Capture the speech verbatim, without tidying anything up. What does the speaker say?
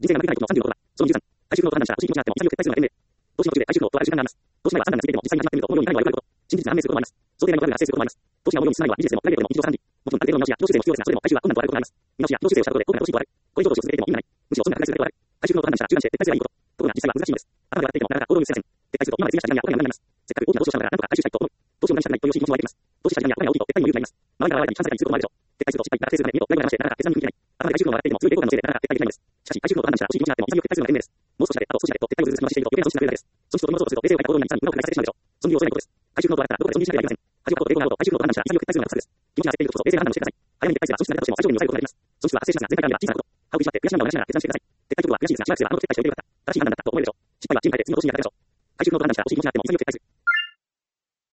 人生が負けないことのさんじゅうのことは、そのにじゅうさん、回収不能と判断したら、都市に持ち合っても最悪撤回するのが典明。投資の途中で回収不能とはある習慣があります。投資内は判断がついていても実際に始まってみると、このように何が悪くなること、真実が判明することもあります。想定内のトラブルが発生することもあります。投資が思うように進まないのはビジネスでもプライベートでも日常茶飯事。もちろんある程度の見直しや自動修正も必要ですが、それでも回収は困難とあることがあります。見直しや自動修正をしたことで大きな投資に加わる。個人投資を続けていても意味がない。むしろ損が拡大するだけではある。回収不能と判断したら中断して撤回すればいいこと。ところが実際は難しいのです。頭で笑っていてもなかなか行動に移せません。撤回すると今まで費やした時間やお金が無駄になります。せっかく大きな投資をしたのだからなんとか回収したいと思う。投資を無駄にしたくないという心持ちも湧いてきます。投資した時間やお金が大きいと撤回にも勇気がいります。周りから笑われたり反省会にすることもあるでしょう。撤回すると失敗、落成するまで見ると裏切られましてなかなか決断に踏み切れない。頭で回収不能を笑っていても強い抵抗感のせいでなかなか撤回できないのです。しかし回収不能と判断したら投資に持ち上がっても潔く撤回するのが賢明です。もう少しだけ、あと少しだけと撤回をずうずうしく回していると余計な損失が増えるだけです。損失を取り戻そうとすると冷静を欠いた行動になり、さらに今を繰り返されてしまうでしょう。損切りを恐れないことです。回収不能と笑ったらどこで損切りしなければなりません。恥をかくこと抵抗があろうと回収不能と判断したら潔く撤回するのが策です。気持ちが焦っているとこそ冷静な判断をしてください。早めに撤回すれば損失が出たとしても最小限に抑えることができます。損失は発生しますが全体から見れば小さなこと。歯を食いしばって悔し涙を流しながら決断してください。撤回ということは悔しいですがしばらくすればあの時撤回しておいてよかった。正しい判断だったと思えるでしょう。失敗は人生で次の投資に役立つでしょう。回収不能と判断したら投資に持ち上がっても潔く撤回する。